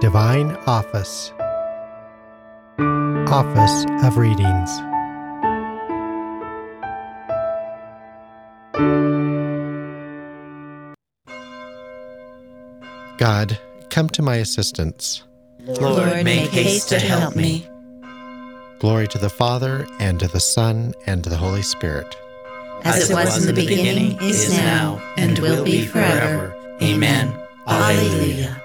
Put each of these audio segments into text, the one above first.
Divine Office. Office of Readings. God, come to my assistance. Lord, make haste to help me. Glory to the Father, and to the Son, and to the Holy Spirit. As it was in the beginning, is now, and will be forever. Amen. Alleluia.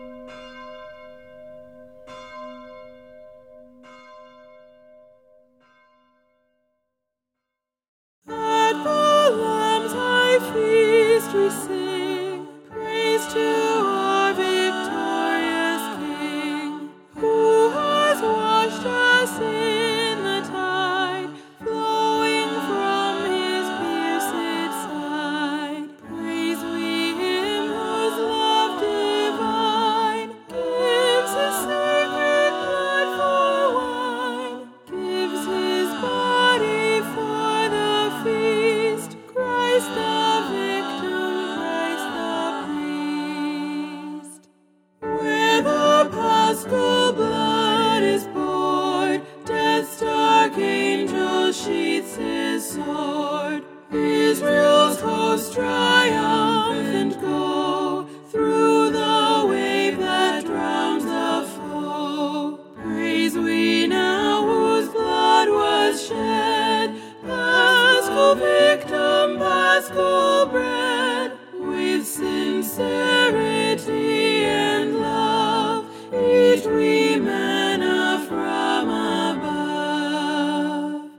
At the Lamb's high feast we sing praise to our victorious King, who has washed us in the tide flowing from his pierced side. Praise we him whose love divine gives his sacred blood for wine, gives his body for the feast, Christ the victim, Christ the priest. Where the paschal blood is poured, death's dark angel sheathes his sword. Israel's host triumphant go through the wave that drowns the foe. Praise we now whose blood was shed, paschal victim, paschal bread, with sincerity and love, eat we manna from above.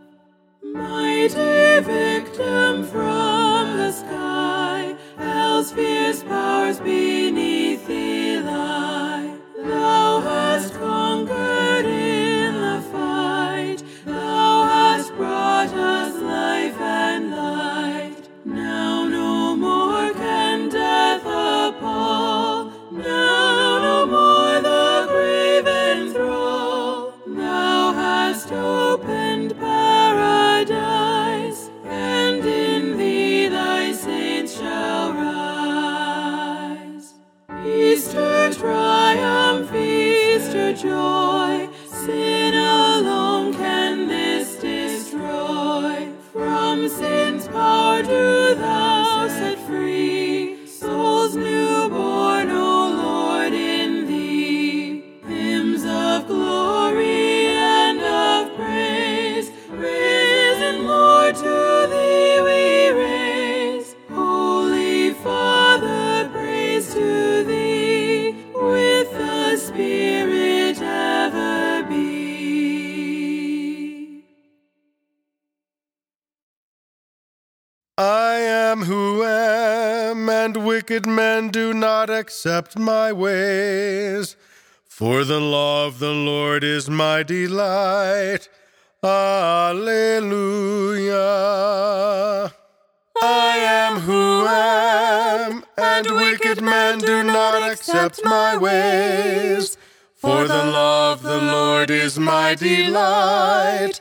Mighty victim from the sky, hell's fierce powers beneath thee lie. Thou hast conquered in the fight, thou hast brought us life and light. Now no more can death appall, now no more the grave enthrall. Thou hast opened paradise, and in thee thy saints shall rise. Easter triumph, Easter joy, sin alone can this destroy. From sin's power do thou set free, souls newborn, O Lord, in thee. Hymns of glory and of praise, risen Lord, to thee we raise. Holy Father, praise to thee, with the Spirit ever be. I am who am, and wicked men do not accept my ways. For the law of the Lord is my delight. Alleluia. I am who am, and wicked men do not accept my ways. For the law of the Lord is my delight.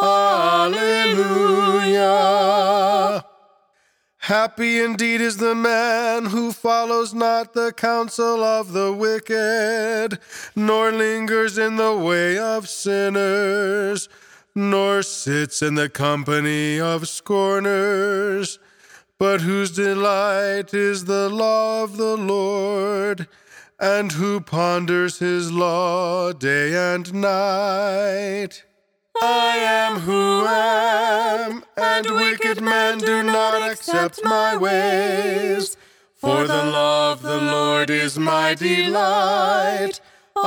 Alleluia. Happy indeed is the man who follows not the counsel of the wicked, nor lingers in the way of sinners, nor sits in the company of scorners, but whose delight is the law of the Lord, and who ponders his law day and night. I am who am, and wicked men do not accept my ways. For the law of the Lord is my delight.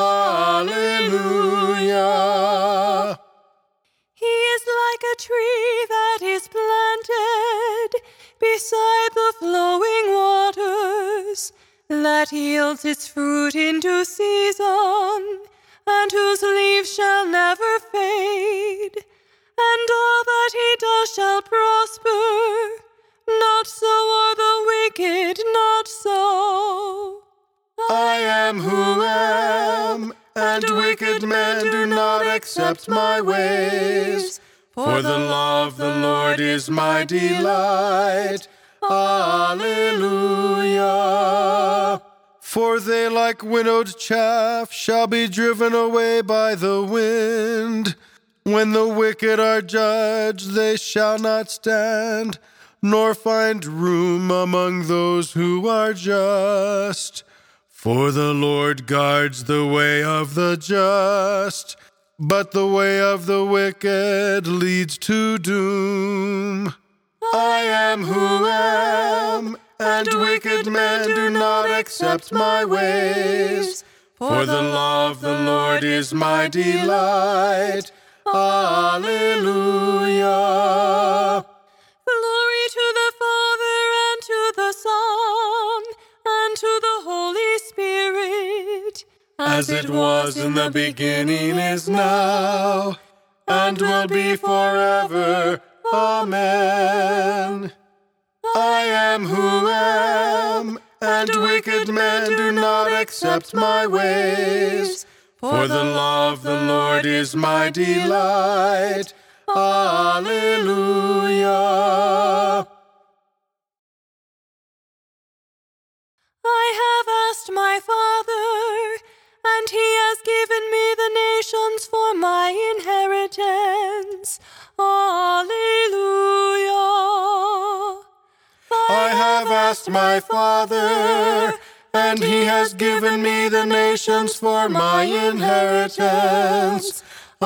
Alleluia. He is like a tree that is planted beside the flowing waters, that yields its fruit in due season, and whose leaves shall never fade, and all that he does shall prosper. Not so are the wicked, not so. I am who am, and wicked men do not accept my ways. For the law of the Lord is my delight. Alleluia. For they like winnowed chaff shall be driven away by the wind. When the wicked are judged, they shall not stand, nor find room among those who are just. For the Lord guards the way of the just, but the way of the wicked leads to doom. I am who am, and wicked men do not accept my ways. For the law of the Lord is my delight. Alleluia. Glory to the Father, and to the Son, and to the Holy Spirit. As it was in the beginning, is now, and will be forever. Amen. I am who am, and wicked men do not accept my ways. For the law of the Lord is my delight. Alleluia. I have asked my Father, and he has given me the nations for my inheritance. Alleluia. I have asked my Father, and he has given me the nations for my inheritance.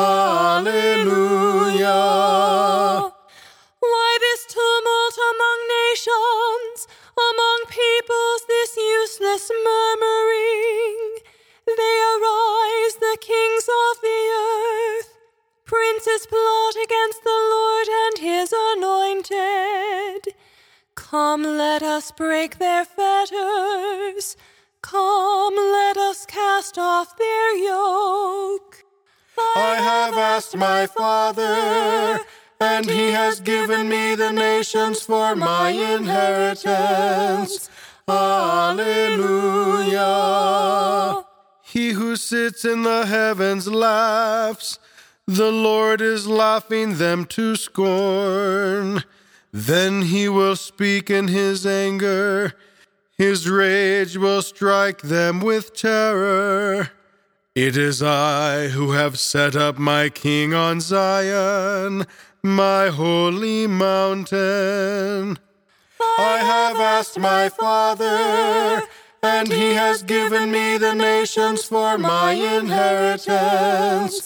Alleluia. Why this tumult among nations, among peoples this useless murmuring? They arise, the kings of the earth. Princes plot against the Lord and his anointed. Come, let us break their fetters. Come, let us cast off their yoke. I have asked my Father, and he has given me the nations for my inheritance. Alleluia. He who sits in the heavens laughs. The Lord is laughing them to scorn. Then he will speak in his anger. His rage will strike them with terror. It is I who have set up my king on Zion, my holy mountain. I have asked my Father, and he has given me the nations for my inheritance.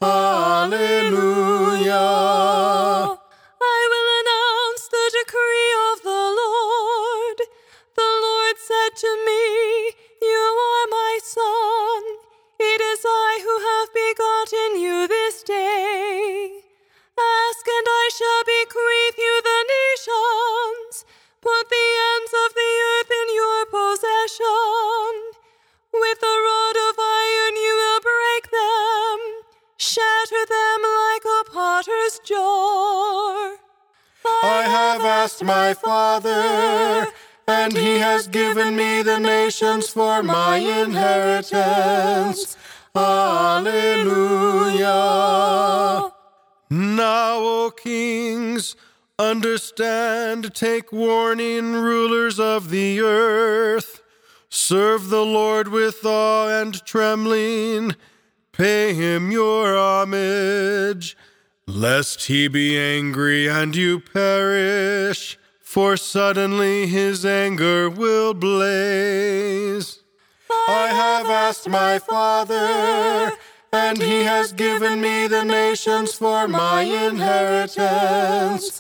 Alleluia. I will announce the decree of the Lord. The Lord said to me, You are my son. It is I who have begotten you this day. Ask, and I shall bequeath you the nations. Put the ends of the earth in your possession. With a rod of iron you will break them. Shatter them like a potter's jar. I have asked my Father, and he has given me the nations for my inheritance. Alleluia. Now, O kings, understand, take warning, rulers of the earth. Serve the Lord with awe and trembling. Pay him your homage, lest he be angry and you perish, for suddenly his anger will blaze. I have asked my Father, and he has given me the nations for my inheritance.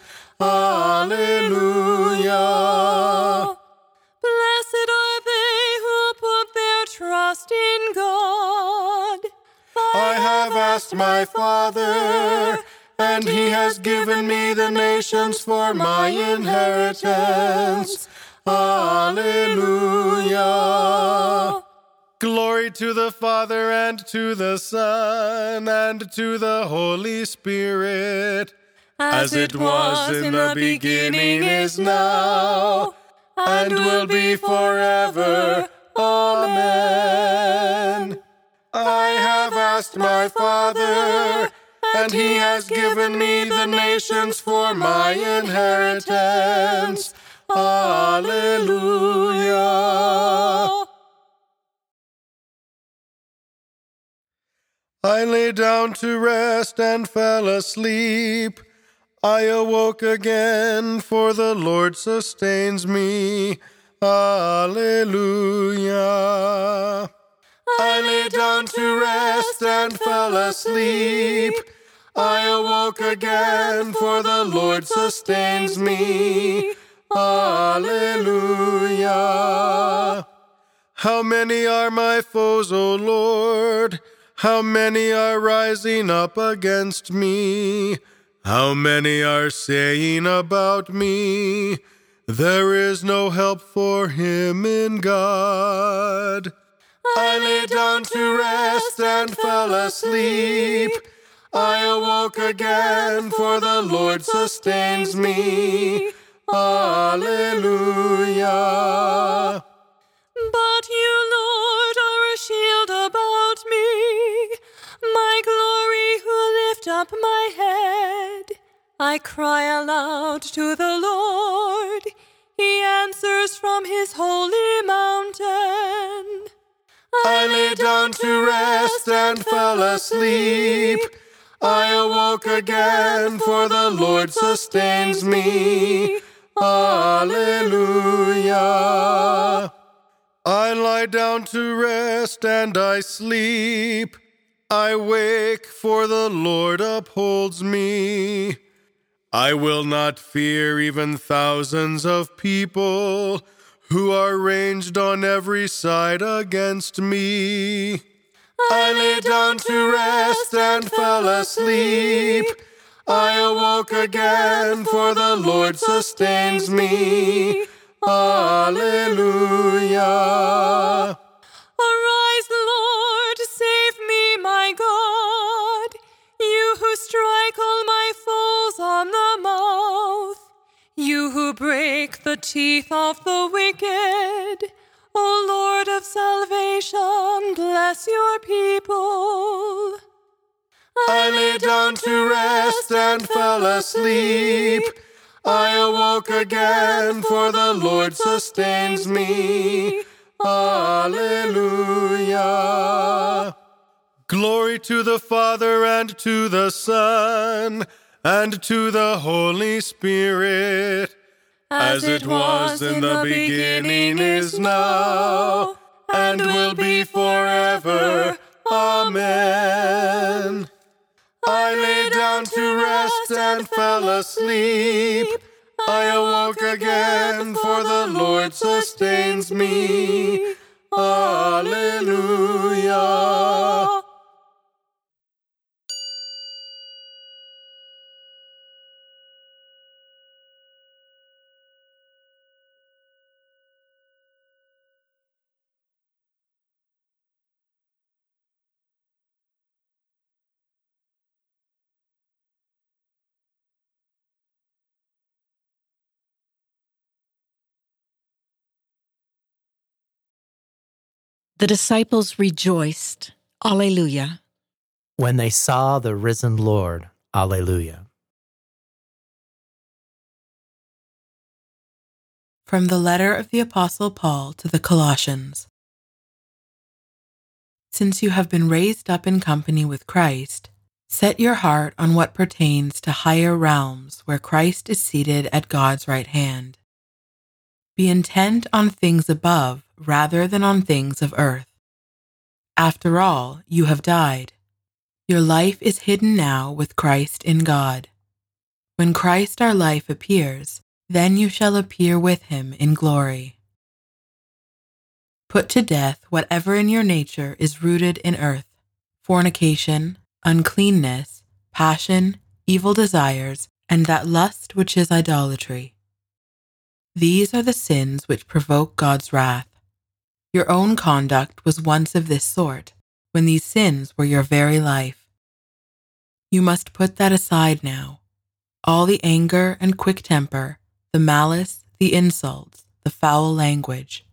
Alleluia. Blessed are they who put their trust in God. I have asked my Father, and he has given me the nations for my inheritance. Alleluia. Glory to the Father, and to the Son, and to the Holy Spirit, as it was in the beginning, is now, and will be forever. Amen. I have asked my Father, and he has given me the nations for my inheritance. Alleluia. I lay down to rest and fell asleep. I awoke again, for the Lord sustains me. Alleluia. I lay down to rest and fell asleep. I awoke again, for the Lord sustains me. Alleluia. How many are my foes, O Lord? How many are rising up against me? How many are saying about me, there is no help for him in God? I lay down to rest and fell asleep. I awoke again, for the Lord sustains me. Alleluia. But you, Lord, are a shield about me, my glory who lift up my head. I cry aloud to the Lord. He answers from his holy mountain. I lay down to rest and fell asleep. I awoke again, for the Lord sustains me. Alleluia. I lie down to rest and I sleep. I wake, for the Lord upholds me. I will not fear even thousands of people who are ranged on every side against me. I lay down to rest and fell asleep. I awoke again, for the Lord sustains me. Alleluia. Arise, Lord, save me, my God. You who strike all my foes on the mouth. You who break the teeth of the wicked. O Lord of salvation, bless your people. I lay down to rest and fell asleep. I awoke again, for the Lord sustains me. Alleluia. Glory to the Father and to the Son and to the Holy Spirit, as it was in the beginning, is now, and will be forever. Amen. I lay down to rest and fell asleep. I awoke again, for the Lord sustains me. Alleluia. The disciples rejoiced, Alleluia, when they saw the risen Lord. Alleluia. From the letter of the Apostle Paul to the Colossians. Since you have been raised up in company with Christ, set your heart on what pertains to higher realms where Christ is seated at God's right hand. Be intent on things above rather than on things of earth. After all, you have died. Your life is hidden now with Christ in God. When Christ our life appears, then you shall appear with him in glory. Put to death whatever in your nature is rooted in earth: fornication, uncleanness, passion, evil desires, and that lust which is idolatry. These are the sins which provoke God's wrath. Your own conduct was once of this sort, when these sins were your very life. You must put that aside now: all the anger and quick temper, the malice, the insults, the foul language.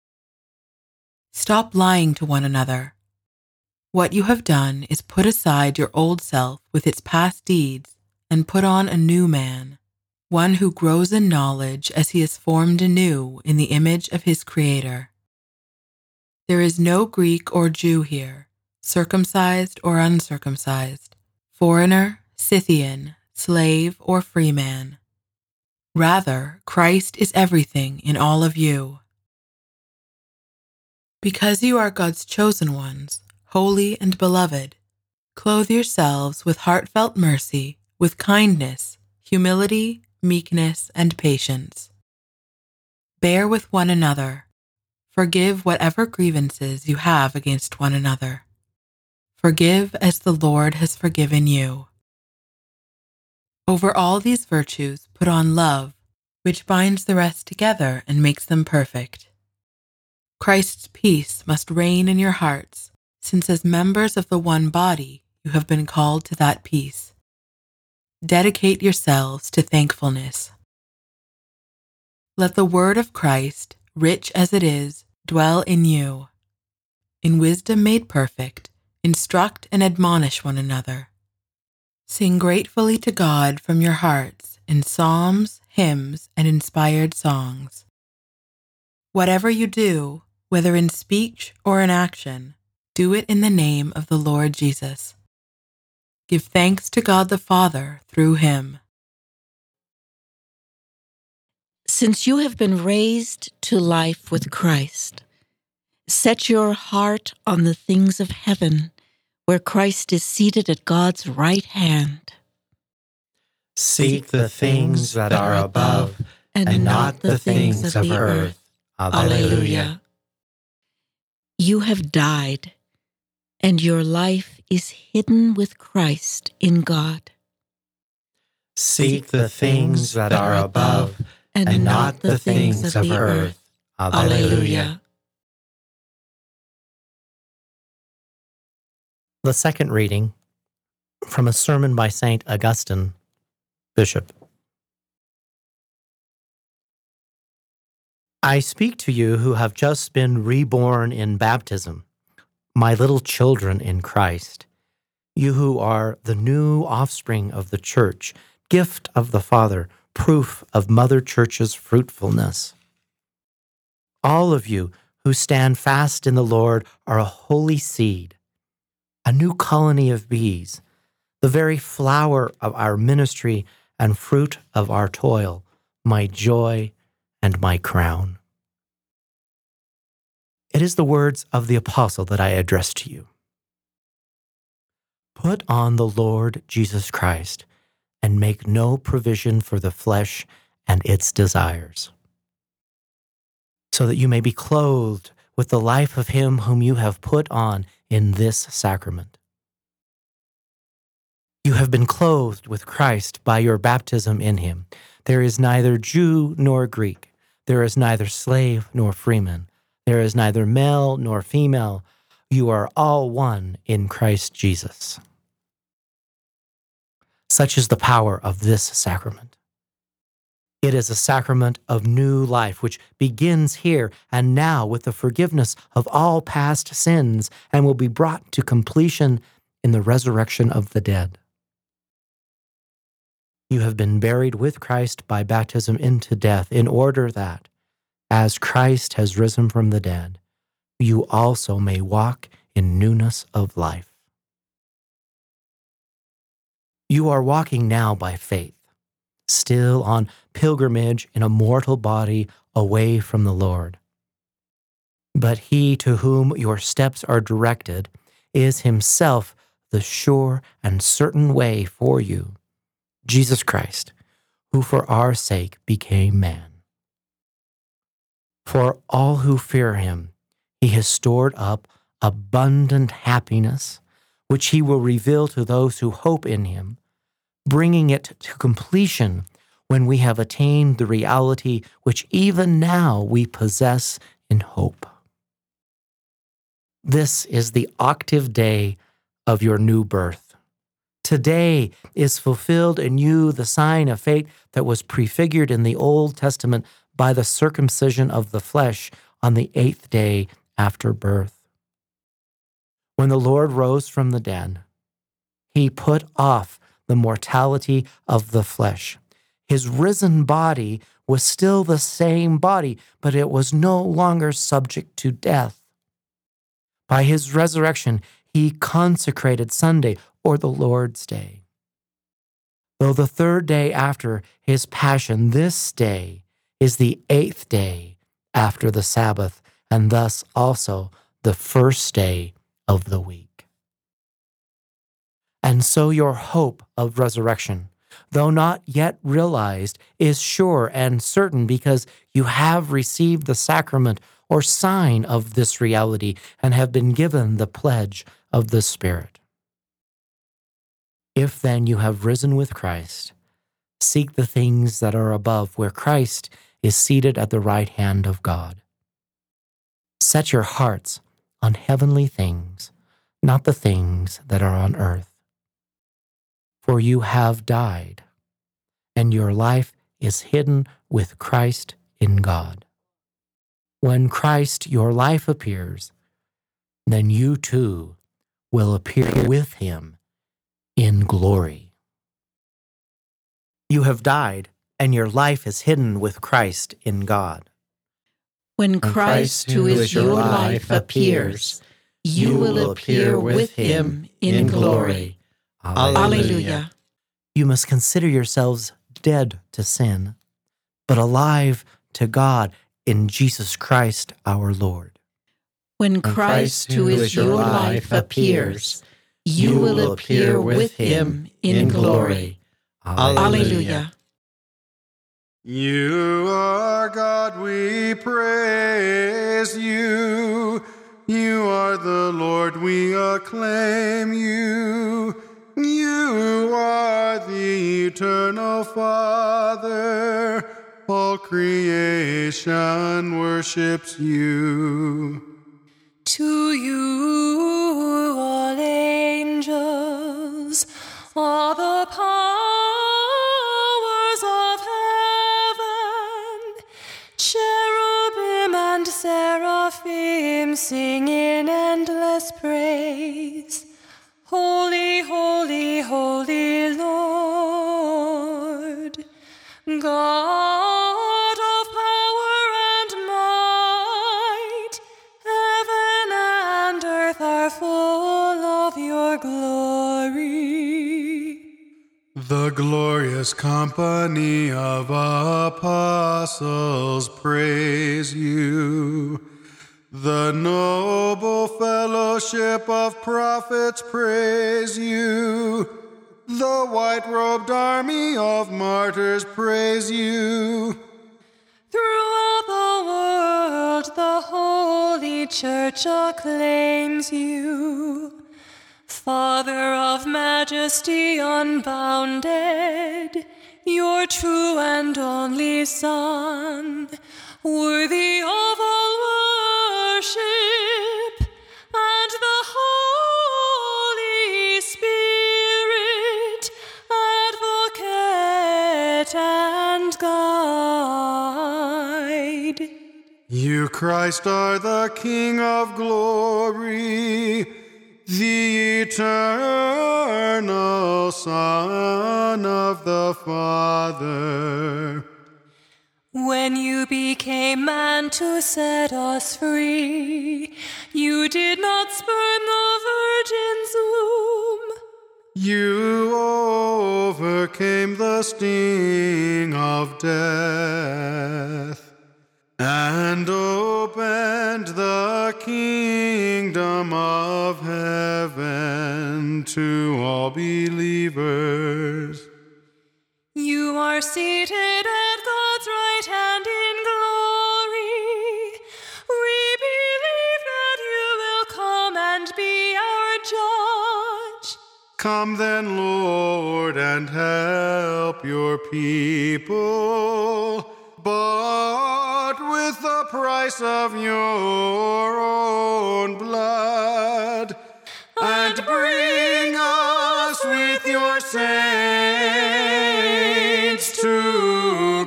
Stop lying to one another. What you have done is put aside your old self with its past deeds and put on a new man, one who grows in knowledge as he is formed anew in the image of his Creator. There is no Greek or Jew here, circumcised or uncircumcised, foreigner, Scythian, slave, or free man. Rather, Christ is everything in all of you. Because you are God's chosen ones, holy and beloved, clothe yourselves with heartfelt mercy, with kindness, humility, meekness, and patience. Bear with one another. Forgive whatever grievances you have against one another. Forgive as the Lord has forgiven you. Over all these virtues put on love, which binds the rest together and makes them perfect. Christ's peace must reign in your hearts, since as members of the one body you have been called to that peace. Dedicate yourselves to thankfulness. Let the word of Christ, rich as it is, dwell in you. In wisdom made perfect, instruct and admonish one another. Sing gratefully to God from your hearts in psalms, hymns, and inspired songs. Whatever you do, whether in speech or in action, do it in the name of the Lord Jesus. Give thanks to God the Father through him. Since you have been raised to life with Christ, set your heart on the things of heaven, where Christ is seated at God's right hand. Seek the things that are above, and not the things of earth. Alleluia. You have died, and your life is hidden with Christ in God. Seek the things that are above, and not the things of earth. Alleluia. The second reading from a sermon by St. Augustine, Bishop. I speak to you who have just been reborn in baptism, my little children in Christ, you who are the new offspring of the Church, gift of the Father, proof of Mother Church's fruitfulness. All of you who stand fast in the Lord are a holy seed, a new colony of bees, the very flower of our ministry and fruit of our toil, my joy and my crown. It is the words of the apostle that I address to you. Put on the Lord Jesus Christ and make no provision for the flesh and its desires, so that you may be clothed with the life of him whom you have put on in this sacrament. You have been clothed with Christ by your baptism in him. There is neither Jew nor Greek. There is neither slave nor freeman. There is neither male nor female. You are all one in Christ Jesus. Such is the power of this sacrament. It is a sacrament of new life, which begins here and now with the forgiveness of all past sins and will be brought to completion in the resurrection of the dead. You have been buried with Christ by baptism into death, in order that, as Christ has risen from the dead, you also may walk in newness of life. You are walking now by faith, still on pilgrimage in a mortal body away from the Lord. But he to whom your steps are directed is himself the sure and certain way for you, Jesus Christ, who for our sake became man. For all who fear him, he has stored up abundant happiness, which he will reveal to those who hope in him, bringing it to completion when we have attained the reality which even now we possess in hope. This is the octave day of your new birth. Today is fulfilled in you the sign of faith that was prefigured in the Old Testament by the circumcision of the flesh on the 8th day after birth. When the Lord rose from the dead, he put off the mortality of the flesh. His risen body was still the same body, but it was no longer subject to death. By his resurrection, he consecrated Sunday, or the Lord's Day. Though the third day after his passion, this day is the 8th day after the Sabbath, and thus also the first day of the week. And so your hope of resurrection, though not yet realized, is sure and certain because you have received the sacrament or sign of this reality and have been given the pledge of the Spirit. If then you have risen with Christ, seek the things that are above, where Christ is seated at the right hand of God. Set your hearts on heavenly things, not the things that are on earth. For you have died, and your life is hidden with Christ in God. When Christ, your life, appears, then you too will appear with him in glory. You have died, and your life is hidden with Christ in God. When Christ, who is your life, appears, you will appear with him in glory. Alleluia. You must consider yourselves dead to sin, but alive to God in Jesus Christ our Lord. When Christ, who is your life, appears, you will appear with him in glory. Alleluia. You are God, we praise you. You are the Lord, we acclaim you. You are the eternal Father. All creation worships you. To you, all angels, all the powers of heaven, cherubim and seraphim sing in endless praise. Holy, holy, holy Lord, God of power and might, heaven and earth are full of your glory. The glorious company of apostles praise you. The noble fellowship of prophets praise you. The white-robed army of martyrs praise you. Throughout the world, the Holy Church acclaims you. Father of majesty unbounded, your true and only Son, worthy of all worship, and the Holy Spirit, advocate and guide. You, Christ, are the King of glory, the eternal Son of the Father. When you became man to set us free, you did not spurn the virgin's womb. You overcame the sting of death and opened the kingdom of heaven to all believers. You are seated at God's right hand in glory. We believe that you will come and be our judge. Come then, Lord, and help your people, bought with the price of your own blood, and bring us with your saints to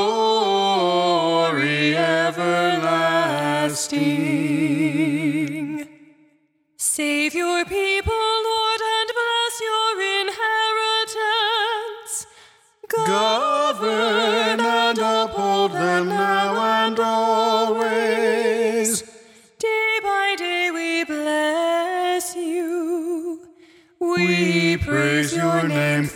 glory everlasting. Save your people, Lord, and bless your inheritance. Govern and uphold them now and always. Day by day we bless you. We praise your name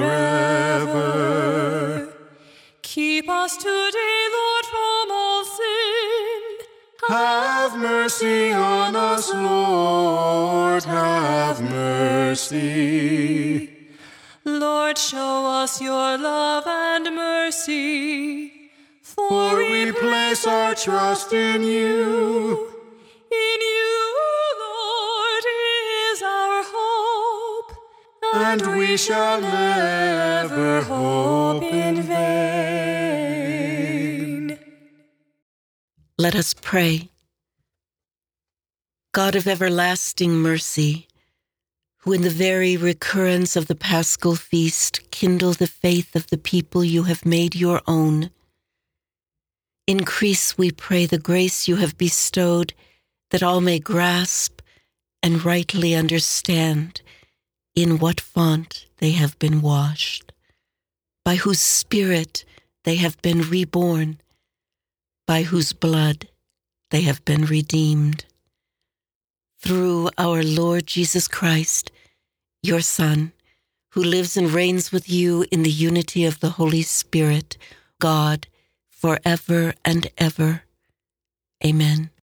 forever. Keep us today, Lord, from all sin. Have mercy on us, Lord, have mercy. Lord, show us your love and mercy. For we place our trust in you. In you, Lord, is our hope, And we shall never hope in vain. Let us pray. God of everlasting mercy, who in the very recurrence of the Paschal feast kindle the faith of the people you have made your own, increase, we pray, the grace you have bestowed, that all may grasp and rightly understand in what font they have been washed, by whose Spirit they have been reborn, by whose blood they have been redeemed. Through our Lord Jesus Christ, your Son, who lives and reigns with you in the unity of the Holy Spirit, God, forever and ever. Amen.